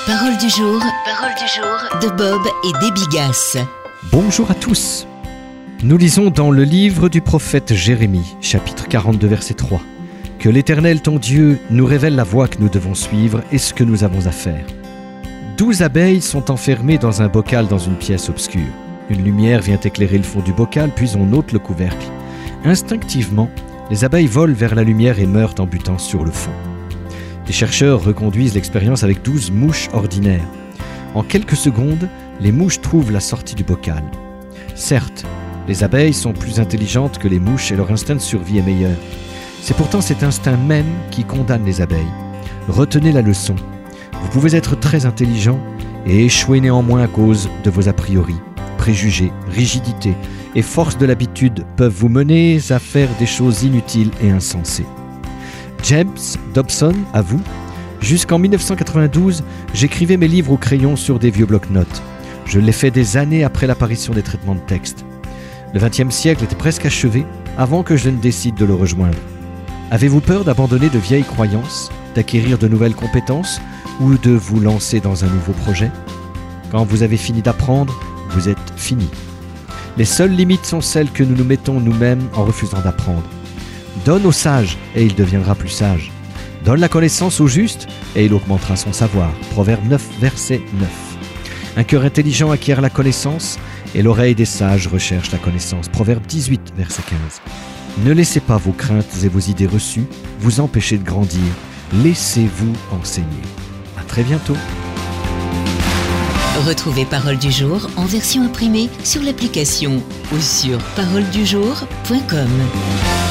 Parole du jour de Bob et Debbie Gass. Bonjour à tous. Nous lisons dans le livre du prophète Jérémie, chapitre 42, verset 3, que l'Éternel ton Dieu nous révèle la voie que nous devons suivre et ce que nous avons à faire. 12 abeilles sont enfermées dans un bocal dans une pièce obscure. Une lumière vient éclairer le fond du bocal, puis on ôte le couvercle. Instinctivement, les abeilles volent vers la lumière et meurent en butant sur le fond. Les chercheurs reconduisent l'expérience avec 12 mouches ordinaires. En quelques secondes, les mouches trouvent la sortie du bocal. Certes, les abeilles sont plus intelligentes que les mouches et leur instinct de survie est meilleur. C'est pourtant cet instinct même qui condamne les abeilles. Retenez la leçon. Vous pouvez être très intelligent et échouer néanmoins à cause de vos a priori. Préjugés, rigidité et force de l'habitude peuvent vous mener à faire des choses inutiles et insensées. James Dobson avoue « Jusqu'en 1992, j'écrivais mes livres au crayon sur des vieux blocs-notes. Je l'ai fait des années après l'apparition des traitements de texte. Le XXe siècle était presque achevé avant que je ne décide de le rejoindre. Avez-vous peur d'abandonner de vieilles croyances, d'acquérir de nouvelles compétences ou de vous lancer dans un nouveau projet? Quand vous avez fini d'apprendre, vous êtes fini. Les seules limites sont celles que nous nous mettons nous-mêmes en refusant d'apprendre. Donne au sage et il deviendra plus sage. Donne la connaissance au juste et il augmentera son savoir. Proverbe 9, verset 9. Un cœur intelligent acquiert la connaissance et l'oreille des sages recherche la connaissance. Proverbe 18, verset 15. Ne laissez pas vos craintes et vos idées reçues vous empêcher de grandir. Laissez-vous enseigner. À très bientôt. Retrouvez Parole du jour en version imprimée sur l'application ou sur paroledujour.com.